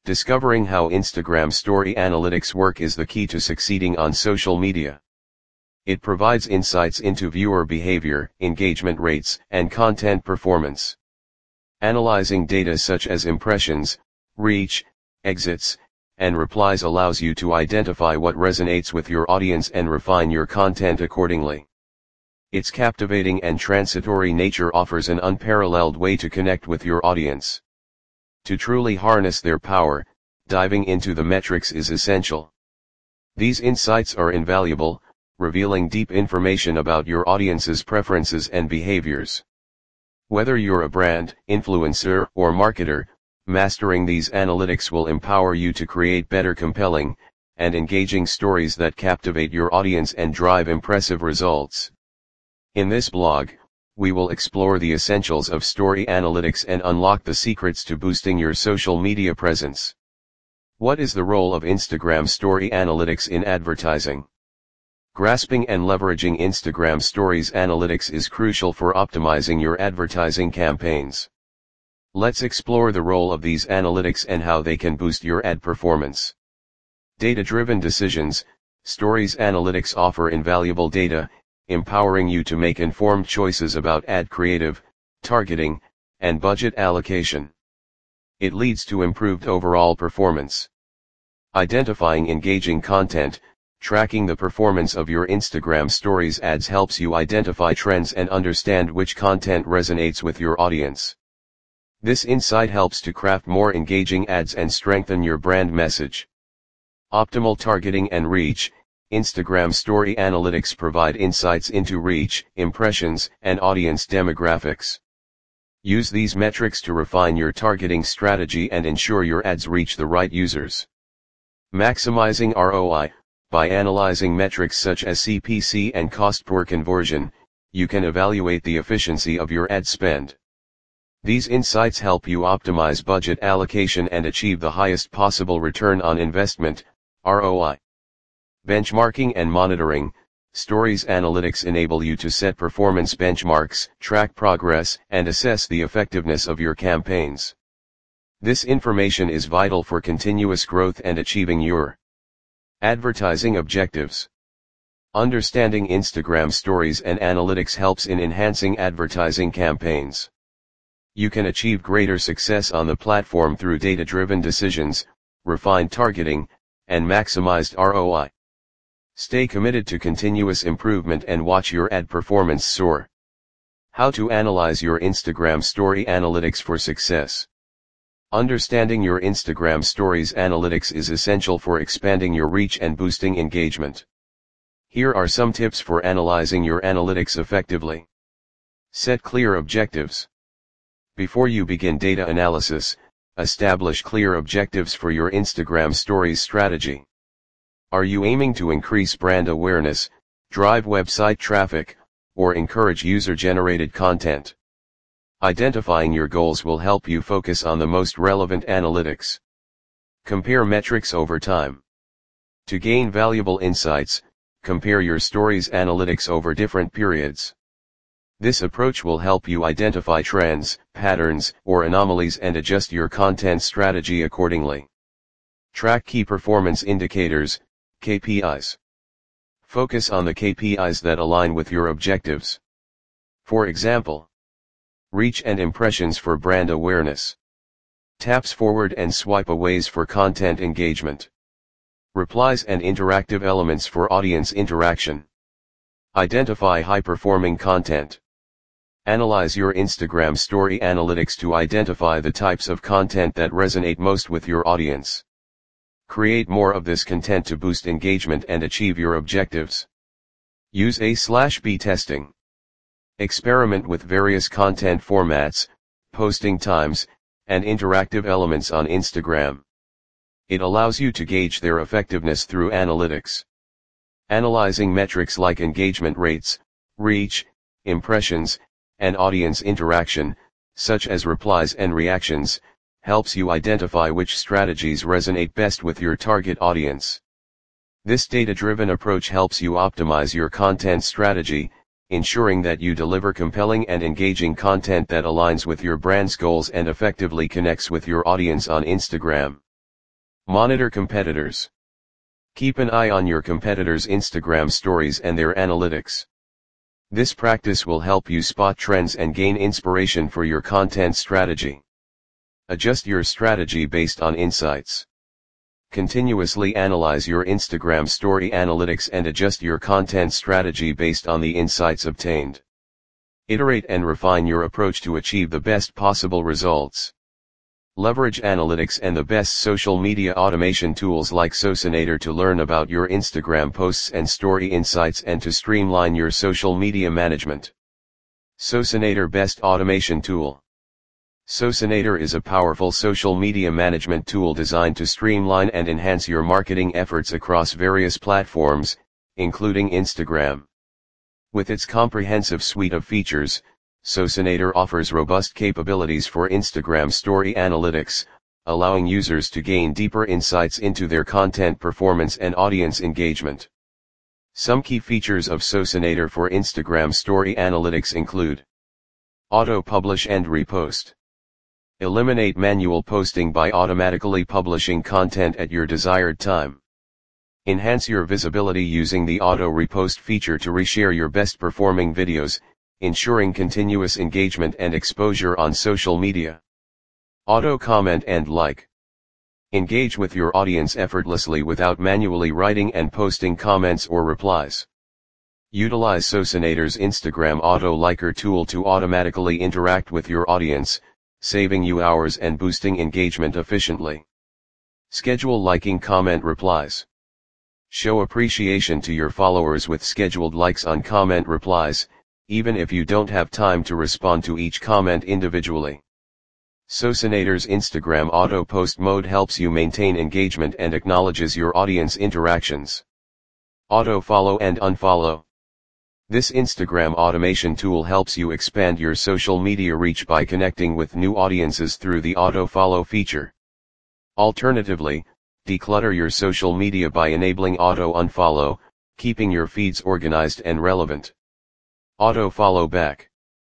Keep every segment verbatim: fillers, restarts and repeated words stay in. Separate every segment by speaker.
Speaker 1: Discovering how Instagram Story Analytics work is the key to succeeding on social media. It provides insights into viewer behavior, engagement rates, and content performance. Analyzing data such as impressions, reach, exits, and replies allows you to identify what resonates with your audience and refine your content accordingly. Its captivating and transitory nature offers an unparalleled way to connect with your audience. To truly harness their power, diving into the metrics is essential. These insights are invaluable, revealing deep information about your audience's preferences and behaviors. Whether you're a brand, influencer, or marketer, mastering these analytics will empower you to create better, compelling, and engaging stories that captivate your audience and drive impressive results. In this blog, we will explore the essentials of story analytics and unlock the secrets to boosting your social media presence. What is the role of Instagram Story Analytics in advertising? Grasping and leveraging Instagram Stories Analytics is crucial for optimizing your advertising campaigns. Let's explore the role of these analytics and how they can boost your ad performance. Data-driven decisions. Stories Analytics offer invaluable data, empowering you to make informed choices about ad creative, targeting, and budget allocation. It leads to improved overall performance. Identifying engaging content. Tracking the performance of your Instagram Stories ads helps you identify trends and understand which content resonates with your audience. This insight helps to craft more engaging ads and strengthen your brand message. Optimal targeting and reach. Instagram Story Analytics provide insights into reach, impressions, and audience demographics. Use these metrics to refine your targeting strategy and ensure your ads reach the right users. Maximizing R O I. By analyzing metrics such as C P C and cost per conversion, you can evaluate the efficiency of your ad spend. These insights help you optimize budget allocation and achieve the highest possible return on investment, R O I. Benchmarking and monitoring. Stories Analytics enable you to set performance benchmarks, track progress, and assess the effectiveness of your campaigns. This information is vital for continuous growth and achieving your advertising objectives. Understanding Instagram Stories and Analytics helps in enhancing advertising campaigns. You can achieve greater success on the platform through data-driven decisions, refined targeting, and maximized R O I. Stay committed to continuous improvement and watch your ad performance soar. How to analyze your Instagram Story Analytics for success. Understanding your Instagram Stories Analytics is essential for expanding your reach and boosting engagement. Here are some tips for analyzing your analytics effectively. Set clear objectives. Before you begin data analysis, establish clear objectives for your Instagram Stories strategy. Are you aiming to increase brand awareness, drive website traffic, or encourage user-generated content? Identifying your goals will help you focus on the most relevant analytics. Compare metrics over time. To gain valuable insights, compare your stories analytics over different periods. This approach will help you identify trends, patterns, or anomalies and adjust your content strategy accordingly. Track key performance indicators, K P Is. Focus on the K P Is that align with your objectives. For example, reach and impressions for brand awareness. Taps forward and swipe aways for content engagement. Replies and interactive elements for audience interaction. Identify high-performing content. Analyze your Instagram Story Analytics to identify the types of content that resonate most with your audience. Create more of this content to boost engagement and achieve your objectives. Use A slash B testing. Experiment with various content formats, posting times, and interactive elements on Instagram. It allows you to gauge their effectiveness through analytics. Analyzing metrics like engagement rates, reach, impressions, and audience interaction, such as replies and reactions, helps you identify which strategies resonate best with your target audience. This data-driven approach helps you optimize your content strategy, ensuring that you deliver compelling and engaging content that aligns with your brand's goals and effectively connects with your audience on Instagram. Monitor competitors. Keep an eye on your competitors' Instagram stories and their analytics. This practice will help you spot trends and gain inspiration for your content strategy. Adjust your strategy based on insights. Continuously analyze your Instagram story analytics and adjust your content strategy based on the insights obtained. Iterate and refine your approach to achieve the best possible results. Leverage analytics and the best social media automation tools like Socinator to learn about your Instagram posts and story insights and to streamline your social media management. Socinator Best Automation Tool. Socinator is a powerful social media management tool designed to streamline and enhance your marketing efforts across various platforms, including Instagram. With its comprehensive suite of features, Socinator offers robust capabilities for Instagram story analytics, allowing users to gain deeper insights into their content performance and audience engagement. Some key features of Socinator for Instagram story analytics include: auto-publish and repost. Eliminate manual posting by automatically publishing content at your desired time. Enhance your visibility using the auto-repost feature to reshare your best-performing videos, ensuring continuous engagement and exposure on social media. Auto-comment and like. Engage with your audience effortlessly without manually writing and posting comments or replies. Utilize Socinator's Instagram Auto-Liker tool to automatically interact with your audience, saving you hours and boosting engagement efficiently. Schedule liking comment replies. Show appreciation to your followers with scheduled likes on comment replies, even if you don't have time to respond to each comment individually. Socinator's Instagram Auto Post mode helps you maintain engagement and acknowledges your audience interactions. Auto follow and unfollow. This Instagram automation tool helps you expand your social media reach by connecting with new audiences through the auto follow feature. Alternatively, declutter your social media by enabling auto unfollow, keeping your feeds organized and relevant. Auto follow back.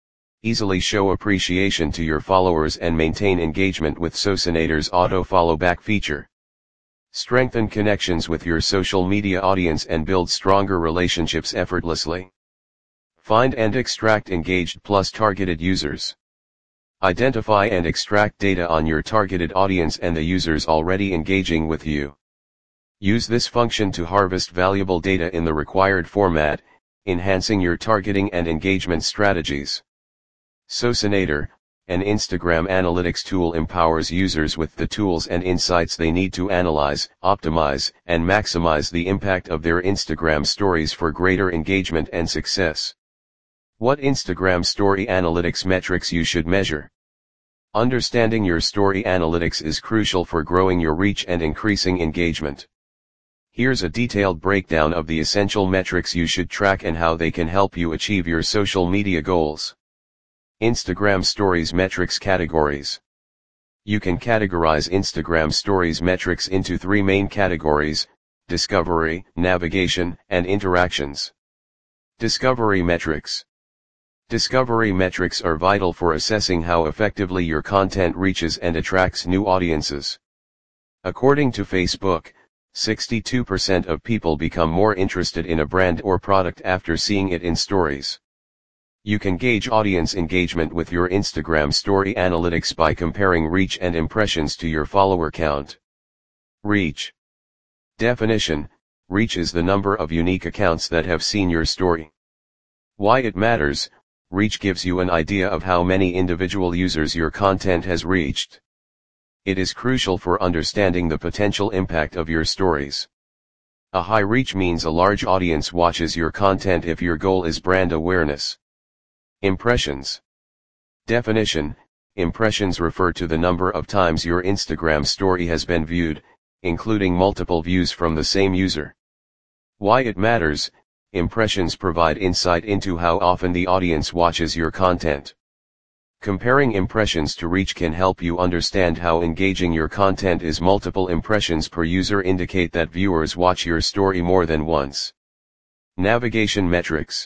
Speaker 1: Easily show appreciation to your followers and maintain engagement with Socinator's auto follow back feature. Strengthen connections with your social media audience and build stronger relationships effortlessly. Find and extract engaged plus targeted users. Identify and extract data on your targeted audience and the users already engaging with you. Use this function to harvest valuable data in the required format, enhancing your targeting and engagement strategies. Socinator, an Instagram analytics tool, empowers users with the tools and insights they need to analyze, optimize, and maximize the impact of their Instagram stories for greater engagement and success. What Instagram story analytics metrics you should measure. Understanding your story analytics is crucial for growing your reach and increasing engagement. Here's a detailed breakdown of the essential metrics you should track and how they can help you achieve your social media goals. Instagram Stories Metrics Categories. You can categorize Instagram Stories metrics into three main categories: discovery, navigation, and interactions. Discovery metrics. Discovery metrics are vital for assessing how effectively your content reaches and attracts new audiences. According to Facebook, sixty-two percent of people become more interested in a brand or product after seeing it in stories. You can gauge audience engagement with your Instagram story analytics by comparing reach and impressions to your follower count. Reach. Definition: reach is the number of unique accounts that have seen your story. Why it matters: reach gives you an idea of how many individual users your content has reached. It is crucial for understanding the potential impact of your stories. A high reach means a large audience watches your content if your goal is brand awareness. Impressions. Definition: impressions refer to the number of times your Instagram story has been viewed, including multiple views from the same user. Why it matters: impressions provide insight into how often the audience watches your content. Comparing impressions to reach can help you understand how engaging your content is. Multiple impressions per user indicate that viewers watch your story more than once. Navigation metrics.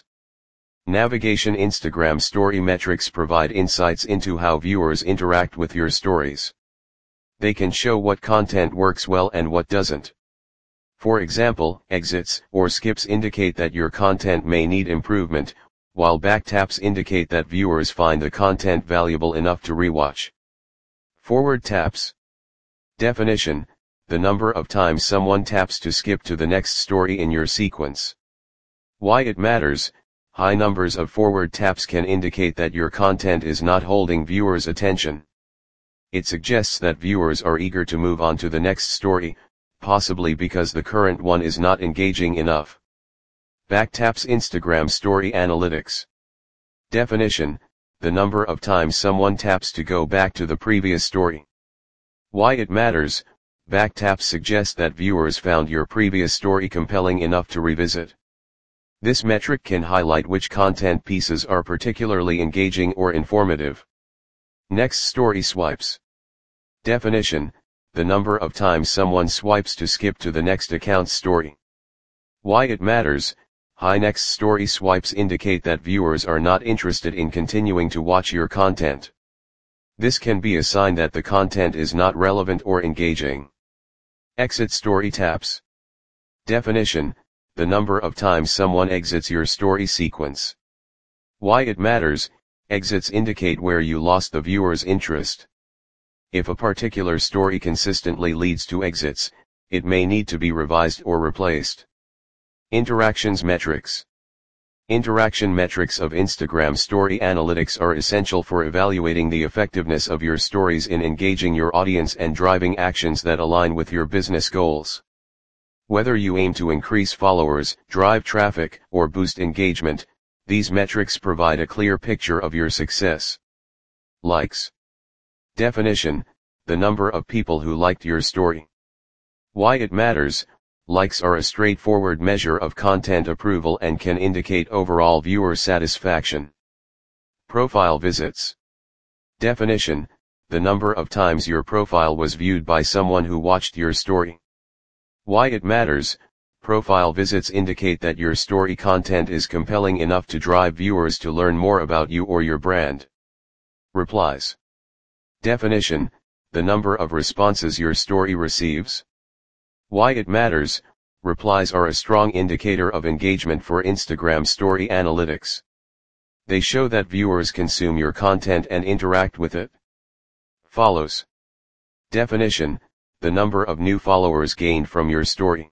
Speaker 1: Navigation Instagram story metrics provide insights into how viewers interact with your stories. They can show what content works well and what doesn't. For example, exits or skips indicate that your content may need improvement, while backtaps indicate that viewers find the content valuable enough to rewatch. Forward taps. Definition: the number of times someone taps to skip to the next story in your sequence. Why it matters: high numbers of forward taps can indicate that your content is not holding viewers' attention. It suggests that viewers are eager to move on to the next story, possibly because the current one is not engaging enough. Backtaps. Instagram Story Analytics. Definition: the number of times someone taps to go back to the previous story. Why it matters: backtaps suggest that viewers found your previous story compelling enough to revisit. This metric can highlight which content pieces are particularly engaging or informative. Next story swipes. Definition: the number of times someone swipes to skip to the next account's story. Why it matters: high next story swipes indicate that viewers are not interested in continuing to watch your content. This can be a sign that the content is not relevant or engaging. Exit story taps. Definition: the number of times someone exits your story sequence. Why it matters: exits indicate where you lost the viewer's interest. If a particular story consistently leads to exits, it may need to be revised or replaced. Interactions metrics. Interaction metrics of Instagram Story Analytics are essential for evaluating the effectiveness of your stories in engaging your audience and driving actions that align with your business goals. Whether you aim to increase followers, drive traffic, or boost engagement, these metrics provide a clear picture of your success. Likes. Definition: the number of people who liked your story. Why it matters: likes are a straightforward measure of content approval and can indicate overall viewer satisfaction. Profile visits. Definition: the number of times your profile was viewed by someone who watched your story. Why it matters: profile visits indicate that your story content is compelling enough to drive viewers to learn more about you or your brand. Replies. Definition: the number of responses your story receives. Why it matters: replies are a strong indicator of engagement for Instagram Story Analytics. They show that viewers consume your content and interact with it. Follows. Definition: the number of new followers gained from your story.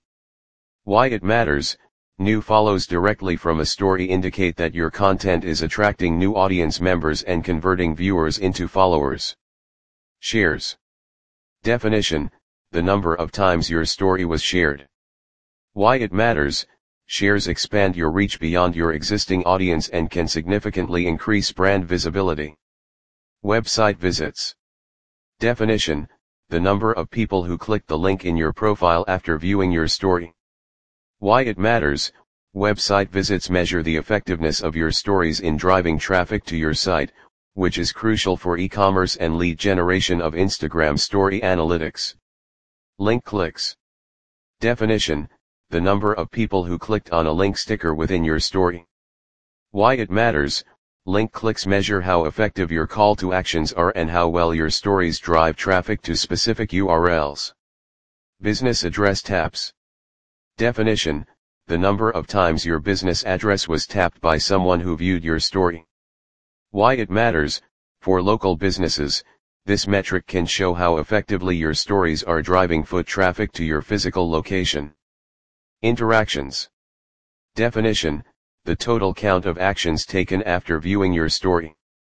Speaker 1: Why it matters: new follows directly from a story indicate that your content is attracting new audience members and converting viewers into followers. Shares. Definition: the number of times your story was shared. Why it matters: shares expand your reach beyond your existing audience and can significantly increase brand visibility. Website visits. Definition: the number of people who clicked the link in your profile after viewing your story. Why it matters: website visits measure the effectiveness of your stories in driving traffic to your site, which is crucial for e-commerce and lead generation of Instagram Story Analytics. Link clicks. Definition: the number of people who clicked on a link sticker within your story. Why it matters: link clicks measure how effective your call to actions are and how well your stories drive traffic to specific U R Ls. Business address taps. Definition: the number of times your business address was tapped by someone who viewed your story. Why it matters: for local businesses, this metric can show how effectively your stories are driving foot traffic to your physical location. Interactions. Definition: the total count of actions taken after viewing your story.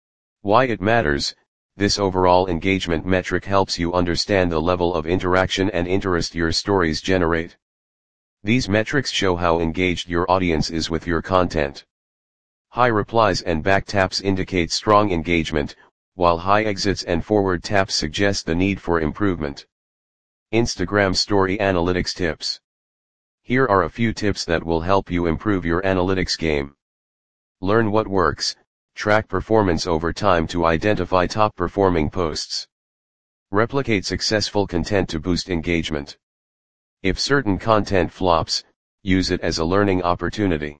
Speaker 1: Why it matters: this overall engagement metric helps you understand the level of interaction and interest your stories generate. These metrics show how engaged your audience is with your content. High replies and back taps indicate strong engagement, while high exits and forward taps suggest the need for improvement. Instagram Story Analytics Tips. Here are a few tips that will help you improve your analytics game. Learn what works, track performance over time to identify top performing posts. Replicate successful content to boost engagement. If certain content flops, use it as a learning opportunity.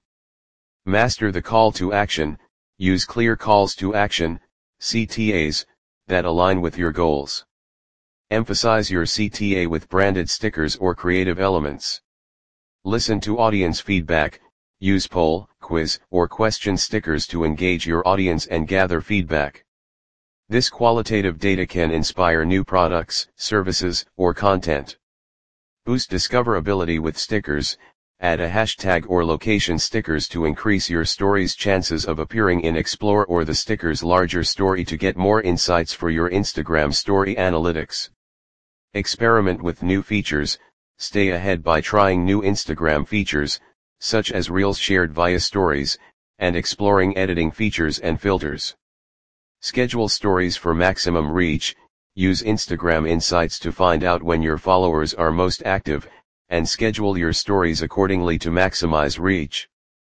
Speaker 1: Master the call to action, use clear calls to action, C T As, that align with your goals. Emphasize your C T A with branded stickers or creative elements. Listen to audience feedback, use poll, quiz, or question stickers to engage your audience and gather feedback. This qualitative data can inspire new products, services, or content. Boost discoverability with stickers. Add a hashtag or location stickers to increase your story's chances of appearing in Explore or the sticker's larger story to get more insights for your Instagram story analytics. Experiment with new features. Stay ahead by trying new Instagram features, such as Reels shared via stories, and exploring editing features and filters. Schedule stories for maximum reach. Use Instagram Insights to find out when your followers are most active, and schedule your stories accordingly to maximize reach.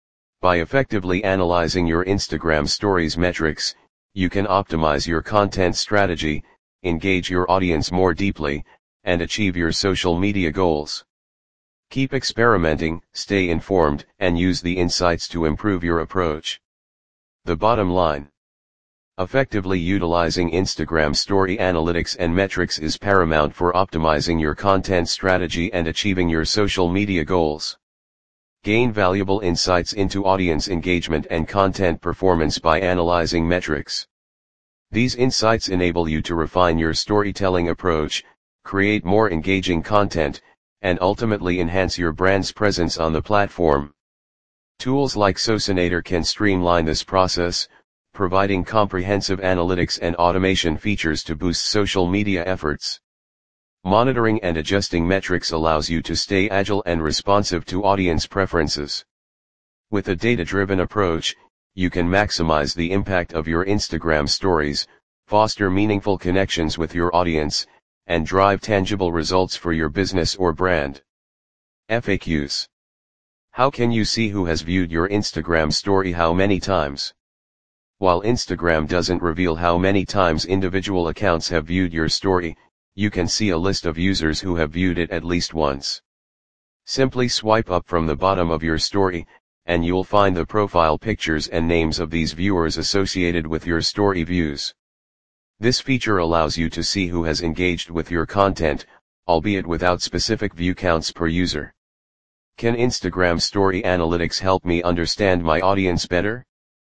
Speaker 1: By effectively analyzing your Instagram stories metrics, you can optimize your content strategy, engage your audience more deeply, and achieve your social media goals. Keep experimenting, stay informed, and use the insights to improve your approach. The bottom line: effectively utilizing Instagram story analytics and metrics is paramount for optimizing your content strategy and achieving your social media goals. Gain valuable insights into audience engagement and content performance by analyzing metrics. These insights enable you to refine your storytelling approach, create more engaging content, and ultimately enhance your brand's presence on the platform. Tools like Socinator can streamline this process, providing comprehensive analytics and automation features to boost social media efforts. Monitoring and adjusting metrics allows you to stay agile and responsive to audience preferences. With a data-driven approach, you can maximize the impact of your Instagram stories, foster meaningful connections with your audience, and drive tangible results for your business or brand. F A Qs. How can you see who has viewed your Instagram story how many times? While Instagram doesn't reveal how many times individual accounts have viewed your story, you can see a list of users who have viewed it at least once. Simply swipe up from the bottom of your story, and you'll find the profile pictures and names of these viewers associated with your story views. This feature allows you to see who has engaged with your content, albeit without specific view counts per user. Can Instagram Story Analytics help me understand my audience better?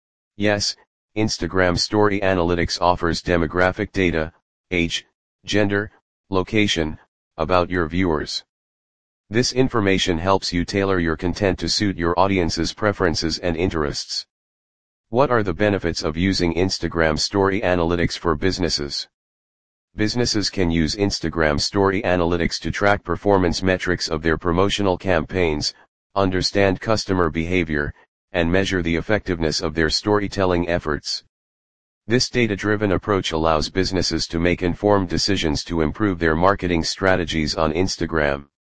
Speaker 1: Yes. Instagram Story Analytics offers demographic data, age, gender, location, about your viewers. This information helps you tailor your content to suit your audience's preferences and interests. What are the benefits of using Instagram Story Analytics for businesses? Businesses can use Instagram Story Analytics to track performance metrics of their promotional campaigns, understand customer behavior, and measure the effectiveness of their storytelling efforts. This data-driven approach allows businesses to make informed decisions to improve their marketing strategies on Instagram.